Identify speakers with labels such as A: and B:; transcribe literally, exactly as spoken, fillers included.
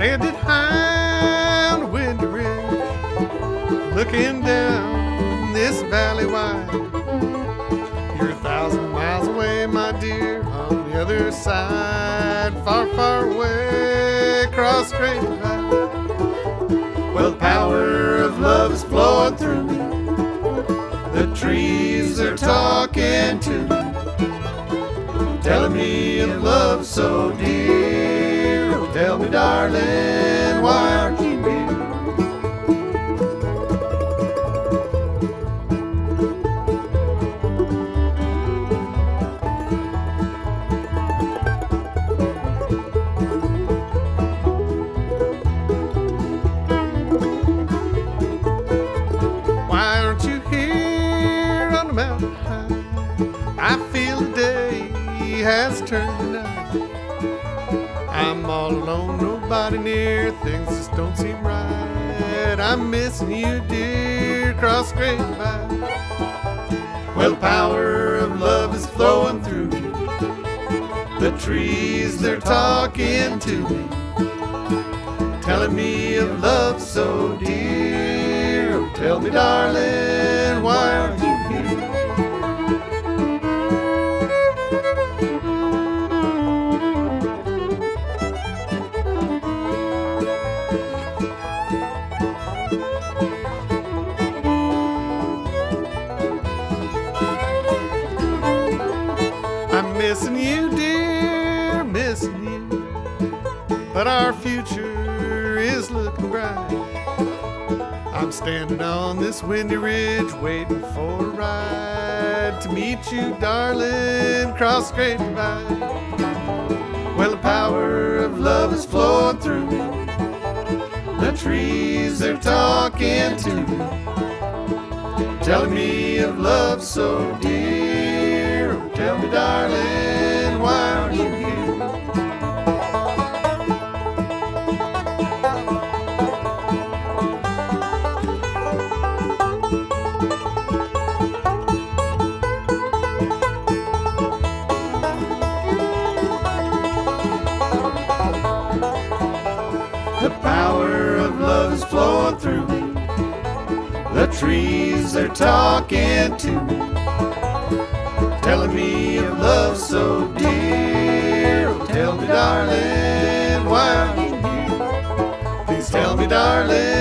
A: Standing high on the windy ridge, looking down this valley wide. You're a thousand miles away, my dear, on the other side, far, far away, across the great divide. Well, the power of love is flowing through me. The trees are talking to me, telling me of love so dear. Oh, tell me, darling, why aren't you here? Why aren't you here on the mountain high? I feel the day has turned to night. I'm all alone, nobody near, things just don't seem right. I'm missing you, dear, across the great divide. Well, the power of love is flowing through me. The trees, they're talking to me, telling me of love so dear. Oh, tell me, darling, why aren't you here? I'm missing you, dear, missing you, but our future is looking bright. I'm standing on this windy ridge, waiting for a ride to meet you, darling, cross the great divide. Well, the power of love is flowing through me. The trees, they're talking to me, telling me of love so dear. Oh, tell me, darling, why aren't you here? The power of love is flowing through me. The trees are talking to me, telling me of love so dear. Oh, tell me, darling, why aren't you here? Please tell me, darling,